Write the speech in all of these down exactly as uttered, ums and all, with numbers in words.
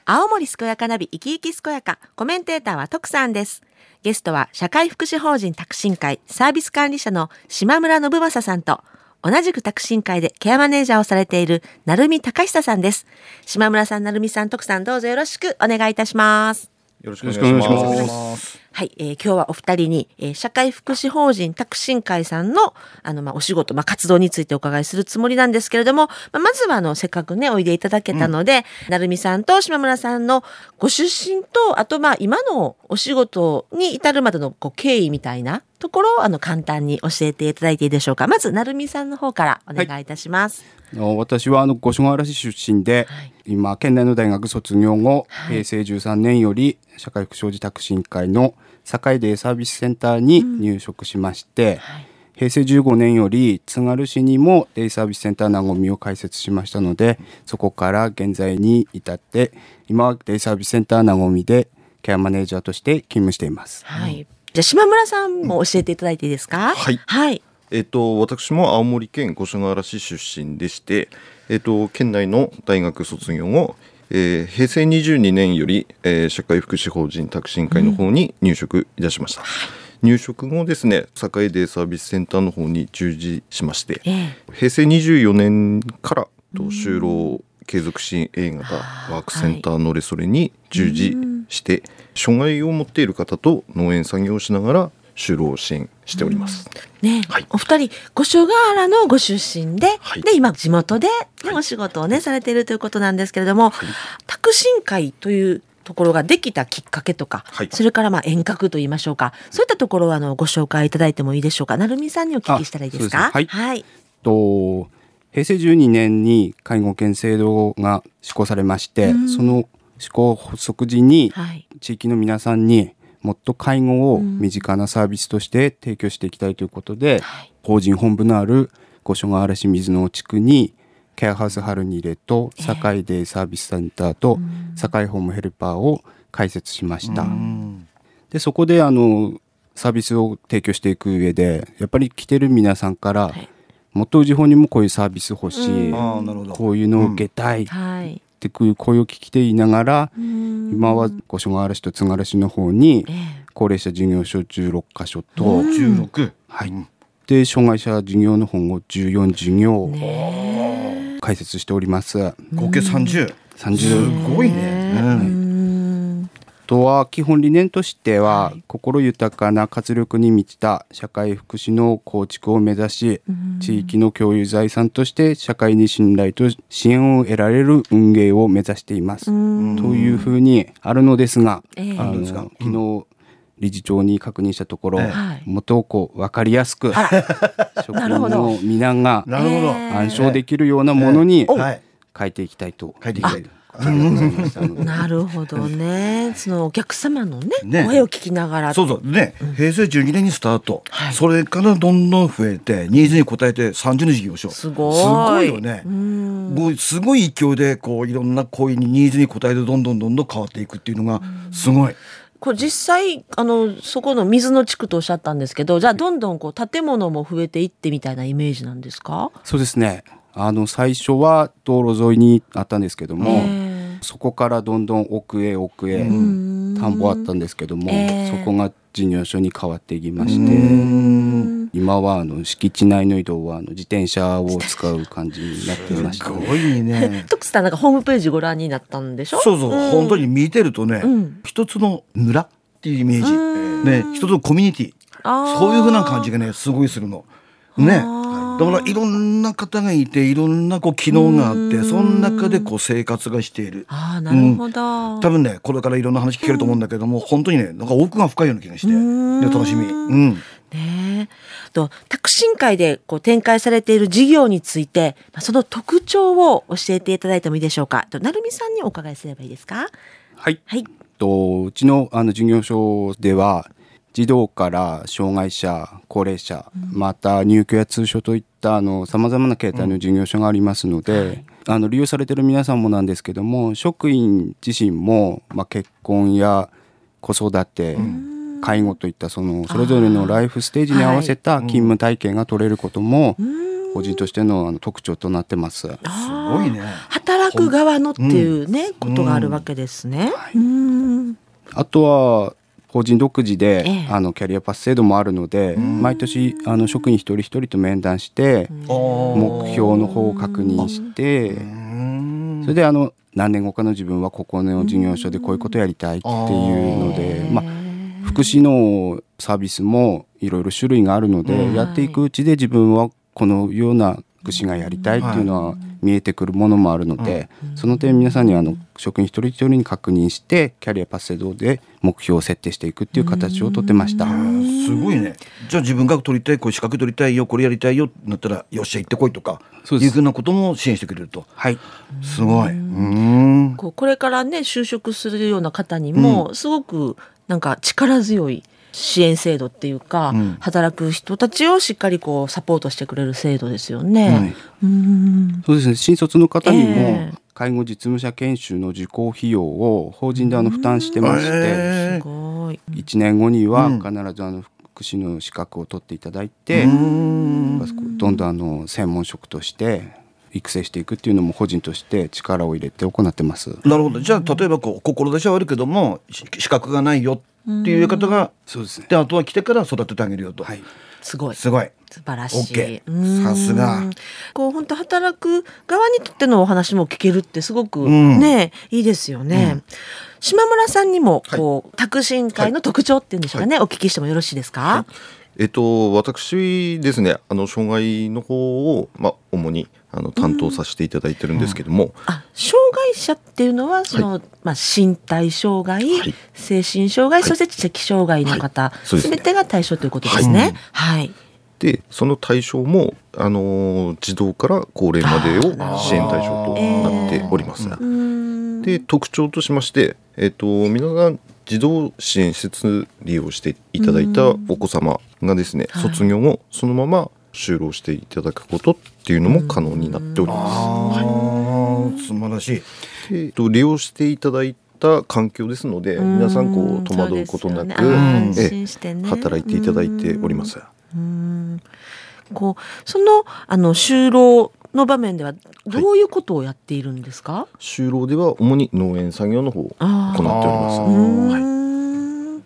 青森健やかナビ生き生き健やか、コメンテーターは徳さんです。ゲストは社会福祉法人拓進会サービス管理者の島村信正さんと、同じく拓進会でケアマネージャーをされている成美隆久さんです。島村さん、成美さん、徳さん、どうぞよろしくお願いいたします。 よろしくお願いします。 はい、えー、今日はお二人に、えー、社会福祉法人拓進会さんのあのまあお仕事、まあ、活動についてお伺いするつもりなんですけれども、まあ、まずはあのせっかくねおいでいただけたので、うん、成美さんと島村さんのご出身と、あとまあ今のお仕事に至るまでのこう経緯みたいなところをあの簡単に教えていただいていいでしょうか。まず成美さんの方からお願いいたします。 はい、私はあの五所川原市出身で、はい、今県内の大学卒業後、はい、平成じゅうさんねんより社会福祉法人拓進会の堺デイサービスセンターに入職しまして、うんはい、平成じゅうごねんより津軽市にもデイサービスセンターなごみを開設しましたので、そこから現在に至って今はデイサービスセンターなごみでケアマネージャーとして勤務しています。 はい、じゃあ島村さんも教えていただいていいですか。うん、 はい、 はい、 えっと、私も青森県五所川原市出身でして、えっと、県内の大学卒業後、えー、平成にじゅうにねんより、えー、社会福祉法人拓進会の方に入職いたしました。うん、入職後ですね、堺デイサービスセンターの方に従事しまして、えー、平成にじゅうよねんから就労継続支援 A 型ワークセンターのレソレに従事して、はい、障害を持っている方と農園作業をしながら就労支援しております。 うん、ね、はい、お二人五所川原のご出身で、はい、で今地元で、ね、お仕事をね、はい、されているということなんですけれども、はい、拓進会というところができたきっかけとか、はい、それからまあ遠隔といいましょうか、そういったところをあのご紹介いただいてもいいでしょうか。成美さんにお聞きしたらいいですか。 はい、はい、と平成じゅうにねんに介護犬制度が施行されまして、その施行発足時に地域の皆さんにもっと介護を身近なサービスとして提供していきたいということで、うん、法人本部のある五所川原市水野地区にケアハウス春に入れと堺デイサービスセンターと堺ホームヘルパーを開設しました。うん、でそこであのサービスを提供していく上で、やっぱり来てる皆さんから、はい、もっと地方にもこういうサービス欲しい、うん、こういうのを受けたい、うん、はいっていう声を聞きていながら、今は五所川原市と津軽市の方に高齢者事業所じゅうろっかしょと、 じゅうろく、 はい、で障害者事業の本をじゅうよん事業開設しております。 合計さんじゅう、 さんじゅうすごいね。うん、 あとは基本理念としては、はい、心豊かな活力に満ちた社会福祉の構築を目指し、地域の共有財産として社会に信頼と支援を得られる運営を目指していますというふうにあるのですが、えー、あの昨日理事長に確認したところ、えー、もっとこう分かりやすく職員の皆が暗唱できるようなものに変えていきたいと書いていきたいとなるほどね。そのお客様の ね, ね声を聞きながら、 そうそうね、うん、平成じゅうにねんにスタート、はい、それからどんどん増えてニーズに応えてさんじゅうねん事業所、 すごいすごいよね。もうすごい勢いでこういろんな声にニーズに応えてどんどんどんどん変わっていくっていうのがすごい。 これ実際あのそこの水の地区とおっしゃったんですけど、じゃあどんどんこう建物も増えていってみたいなイメージなんですか。 そうですね、あの最初は道路沿いにあったんですけども、そこからどんどん奥へ奥へ田んぼあったんですけども、そこが事業所に変わっていきまして、今はあの敷地内の移動はあの自転車を使う感じになっていました。 すごいね。 徳さんなんかホームページご覧になったんでしょ。 そうそう、うん、本当に見てるとね、うん、一つの村っていうイメージ、ね、一つのコミュニティ、そういう風な感じがねすごいするのね。だからいろんな方がいていろんなこう機能があって、その中でこう生活がしている。 あ、なるほど、 うん、多分ねこれからいろんな話聞けると思うんだけども、本当にねなんか奥が深いような気がして、ね、楽しみ、うんね、と拓進会でこう展開されている事業についてその特徴を教えていただいてもいいでしょうか。と成美さんにお伺いすればいいですか。 はい、 はい、 とうちのあの事業所では児童から障害者、高齢者、うん、また入居や通所といったさまざまな形態の事業所がありますので、うんはい、あの利用されている皆さんもなんですけども、職員自身も、まあ、結婚や子育て、うん、介護といったそのそれぞれのライフステージに合わせた勤務体験が取れることも、個人としてのあの特徴となってます。 あごいね。 働く側のっていうね、うん、ことがあるわけですね。うん、 あとは法人独自で、 ええ、 あのキャリアパス制度もあるので、毎年あの職員一人一人と面談して目標の方を確認して、それであの何年後かの自分はここの事業所でこういうことをやりたいっていうので、まあ、福祉のサービスもいろいろ種類があるので、やっていくうちで自分はこのような福祉がやりたいっていうのは見えてくるものもあるので、その点皆さんにあの職員一人一人に確認してキャリアパス制度で目標を設定していくっていう形をとってました。 すごいね。じゃあ自分が取りたい、こういう資格取りたいよ、これやりたいよってなったらよっしゃ行ってこいとかいうふうなことも支援してくれると。 はい、 すごい。うん、 こうこれからね就職するような方にもすごくなんか力強い支援制度っていうか、うん、働く人たちをしっかりこうサポートしてくれる制度ですよね。はい、 うん、そうですね。新卒の方にも介護実務者研修の受講費用を法人であの負担してまして、 えー、すごい。 いちねんごには必ずあの福祉の資格を取っていただいて、うん、どんどんあの専門職として育成していくっていうのも個人として力を入れて行ってます。 なるほど。じゃあ例えばこう志はあるけども資格がないよっていう方が、 そうですね。 であとは来てから育ててあげるよと。 はい、 すごいすごい素晴らしい。 OK、 さすが。 こう本当働く側にとってのお話も聞けるってすごくね、うん、いいですよね。うん、島村さんにもこう、はい、拓伸会の特徴っていうんでしょうかね、はい、お聞きしてもよろしいですか。はい、 えっと、私ですね、あの障害の方を、まあ、主にあの担当させていただいてるんですけども、うん、 あ、障害者っていうのはその、はい、まあ、身体障害、はい、精神障害、はい、そして知的障害の方、はい、すべてが対象ということですね。はい、はい、でその対象も、あのー、児童から高齢までを支援対象となっております。で特徴としまして、えっと、皆さん児童支援施設利用していただいたお子様がですね、卒業後そのまま就労していただくことっていうのも可能になっております。 はい、素晴らしい。 で、えっと、利用していただいた環境ですので、皆さんこう戸惑うことなく、ね、え働いていただいております。 うん、こうそのあの就労の場面ではどういうことをやっているんですか。はい、 就労では主に農園作業の方を行っております。はい、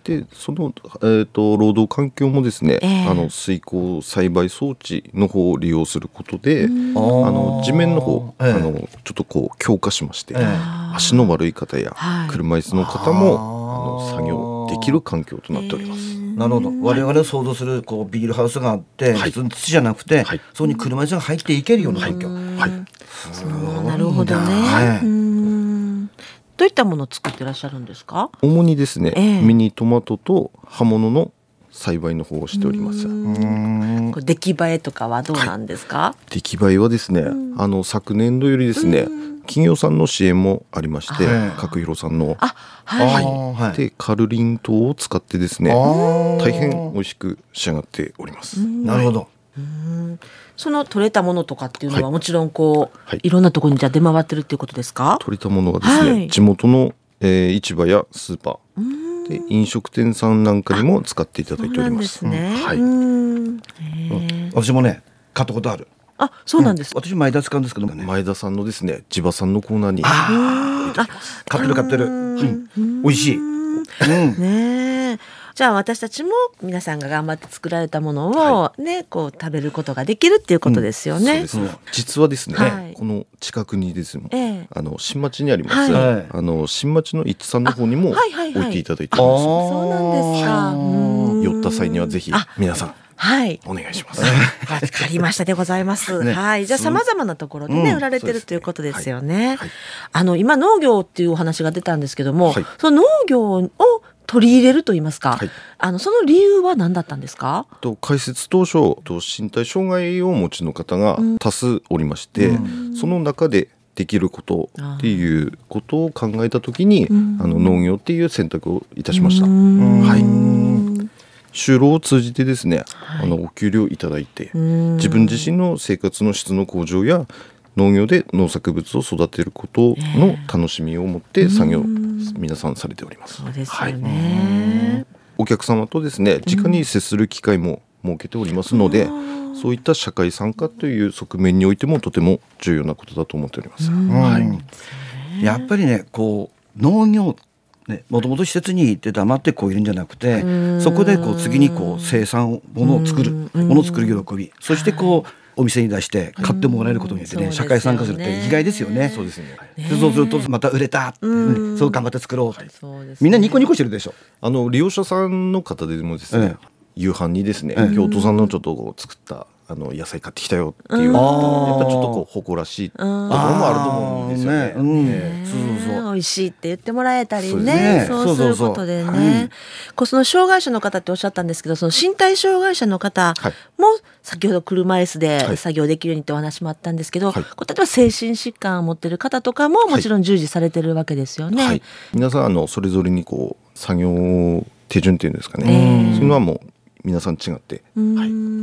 でその、えー、と労働環境もですね、えー、あの水耕栽培装置の方を利用することで、あの地面の方、えー、あのちょっとこう強化しまして、えー、足の悪い方や車椅子の方も、はい、あの作業できる環境となっております。えー、 なるほど。我々想像するこうビールハウスがあって、はい、普通の土じゃなくて、はい、そこに車椅子が入っていけるような環境。はい、 そうなるほどね。はい、うん、どういったものを作ってらっしゃるんですか。 主にですね、えー、ミニトマトと葉物の栽培の方をしております。うーん、これ出来栄えとかはどうなんですか。 はい、出来栄えはですね、あの昨年度よりですね、企業さんの支援もありまして、角弘さんの、 あ、はいはい、でカルリン糖を使ってですね、大変美味しく仕上がっております。 なるほど。 うん、その取れたものとかっていうのはもちろんこう、はい、いろんなところにじゃ出回ってるっていうことですか。 取れたものはですね、はい、地元の、えー、市場やスーパーで飲食店さんなんかにも使っていただいております。 そうなんですね。 はい、 うん、 へ、私もね買ったことある。 あ、そうなんですか。 うん、私前田使うんですけどね、 前田さんのですね地場さんのコーナーに買ってる買ってる、うん、美味しい。うん、 ねえ、じゃあ私たちも皆さんが頑張って作られたものをね、はい、こう食べることができるっていうことですよね。 うん、そうですね。実はですね、はい、この近くにですね、ええ、あの新町にあります、はい、あの新町の一さんの方にも置いていただいています。 そうなんですか。うん、 寄った際にはぜひ皆さん、はい、お願いします。わかりましたでございます。ね、はい、じゃあ様々なところでね、うん、売られてるということですよね。はいはい、あの今農業っていうお話が出たんですけども、はい、その農業を取り入れると言いますか、はい、あのその理由は何だったんですか。 と開設当初と身体障害をお持ちの方が多数おりまして、うん、その中でできることっていうことを考えたときに、うん、あの農業っていう選択をいたしました。はい、就労を通じてですね、はい、あのお給料いただいて、自分自身の生活の質の向上や農業で農作物を育てることの楽しみを持って作業、えー、皆さんされております。 そうですよね。 はい、お客様とですね直に接する機会も設けておりますので、そういった社会参加という側面においてもとても重要なことだと思っております。はい、 やっぱりねこう農業ね、もともと施設に行って黙ってこういるんじゃなくて、そこでこう次にこう生産ものを作るものを作る喜び、そしてこうお店に出して買ってもらえることによってね、社会参加するって生きがいですよね。そうですね。そうするとまた売れた、そう頑張って作ろうって、みんなニコニコしてるでしょ。 あの利用者さんの方でもですね、夕飯にですね、京都産のちょっとこう作ったあの野菜買ってきたよっていう、やっぱちょっとこう誇らしいところもあると思うんですよね。うんね、そうそう、美味しいって言ってもらえたりね、そうすることでね、こうその障害者の方っておっしゃったんですけど、その身体障害者の方も先ほど車椅子で作業できるようにってお話もあったんですけど、はい、こう例えば精神疾患を持っている方とかももちろん従事されてるわけですよね。はいはい、 皆さんあのそれぞれにこう作業手順っていうんですかね、そういうのはもう皆さん違って、はい、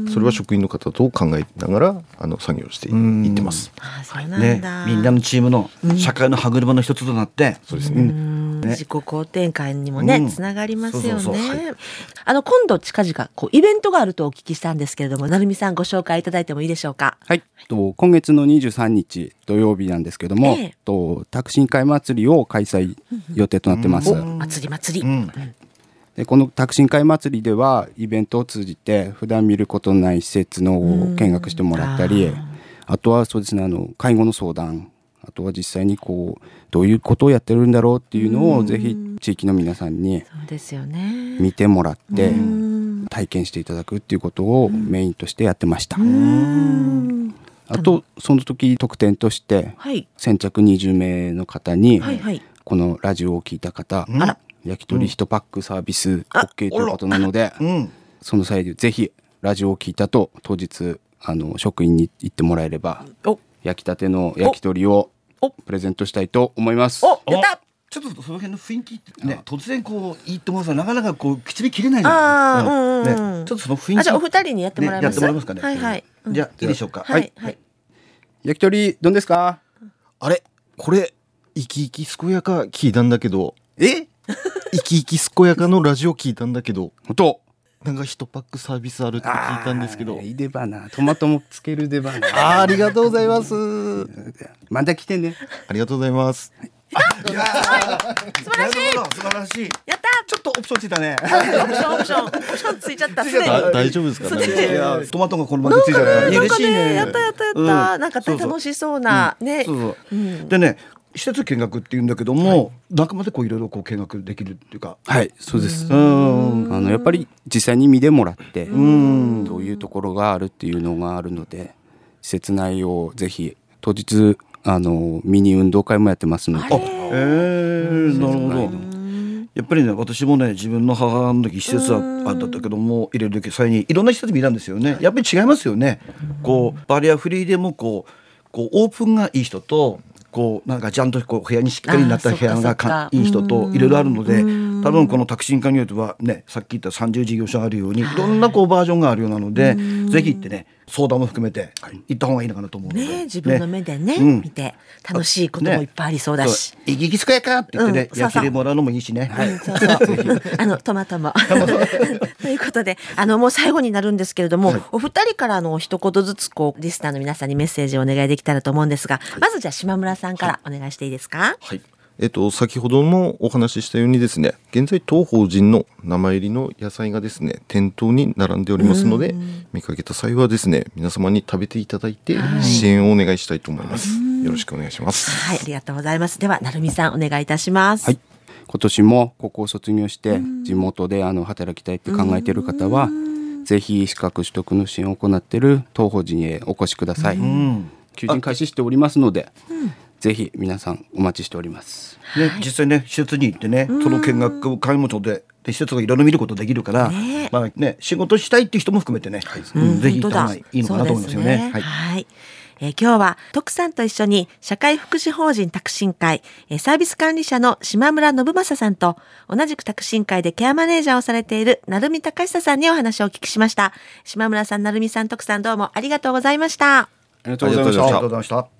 それは職員の方と考えながらあの作業していってます。 あ、そうなんだ。 ね、みんなのチームの社会の歯車の一つとなって、 そうですね。 ね、自己肯定感にもね、うん、つながりますよね。あの今度近々こうイベントがあるとお聞きしたんですけれども、成美さんご紹介いただいてもいいでしょうか。 はい。と今月のにじゅうさんにち土曜日なんですけども、ええ、と拓進会祭りを開催予定となってます。 うん、祭り祭り。うんでこの拓進会祭りではイベントを通じて普段見ることのない施設のを見学してもらったり、あ, あとはそうですね、あの介護の相談、あとは実際にこうどういうことをやってるんだろうっていうのをぜひ地域の皆さんに見てもらって体験していただくっていうことをメインとしてやってました。あとその時特典として、はい、先着にじゅうめいの方に、はいはい、このラジオを聞いた方、あら焼き鳥いちパックサービス OK ということなので、うん、その際でぜひラジオを聞いたと当日あの職員に行ってもらえれば焼きたての焼き鳥をプレゼントしたいと思います。 お、やった。 ちょっとその辺の雰囲気ってね、突然こう言ってもらうとなかなかこう口火切れないじゃないですか、うんうんね、ちょっとその雰囲気、 あ、じゃあお二人にやってもらいます、 ね、やってもらえますかね。 はいはい、 うん、じゃあいいでしょうか。 はい、はい、 焼き鳥どんですか。 あれこれ生き生き健やか聞いたんだけど、 え生き生き健やかのラジオ聞いたんだけど、 本当なんかいちパックサービスあるって聞いたんですけど。 いい出花、トマトもつける出花。 あ, ありがとうございます。 また来てね。 ありがとうございます。 いや素晴らしい素晴らしい。 やった。 ちょっとオプションついたね。 オプションオプションオプションついちゃった。すでに大丈夫ですかね。 いやトマトがこのままついちゃった。 嬉しいね。やったやったやった、うん、なんか楽しそうな、うん、ね。 そうそう、うん、でね。施設見学っていうんだけども、はい、中までこういろいろこう見学できるっていうか。 はい、そうです。うんあのやっぱり実際に見てもらってうんどういうところがあるっていうのがあるので、施設内をぜひ当日あのミニ運動会もやってますので。 あ、えー、なるほど。やっぱりね、私もね自分の母の時施設はあったけども入れる時際にいろんな施設見たんですよね。やっぱり違いますよね。こうバリアフリーでもこうこうオープンがいい人とこうなんかちゃんとこう部屋にしっかりなった部屋がかいい人といろいろあるので、多分この拓進会においてはね、さっき言ったさんじゅう事業所あるようにいろんなこうバージョンがあるようなので、ぜひ行ってね相談も含めて行った方がいいのかなと思うので、 ね、自分の目でね、ね、うん、見て楽しいこともいっぱいありそうだし、 生き生き健やかって言ってね、うん、焼きでもらうのもいいしね、はい、 そうそうあのトマトもということで、あのもう最後になるんですけれども、はい、お二人からの一言ずつこうリスナーの皆さんにメッセージをお願いできたらと思うんですが、はい、まずじゃあ島村さんからお願いしていいですか。はい、 はい、えっと、先ほどもお話ししたようにですね、現在当法人の名前入りの野菜がですね店頭に並んでおりますので、見かけた際はですね皆様に食べていただいて支援をお願いしたいと思います。よろしくお願いします。 はい、ありがとうございます。では成美さんお願いいたします。 はい、今年も高校を卒業して地元であの働きたいって考えている方はぜひ資格取得の支援を行っている当法人へお越しください。求人開始しておりますので、ぜひ皆さんお待ちしております、 ね、実際ね施設に行ってねその見学会もちょで施設がいろいろ見ることできるから、ねまあね、仕事したいっていう人も含めてね、はいうん、ぜひ行った方がいいのかなと思いますよね。 ねはいはいえー、今日は徳さんと一緒に社会福祉法人拓進会、えー、サービス管理者の島村信正さんと同じく拓進会でケアマネージャーをされている成美隆久さんにお話をお聞きしました。島村さん、成美さん、徳さんどうもありがとうございました。 ありがとうございました。 ありがとうございました。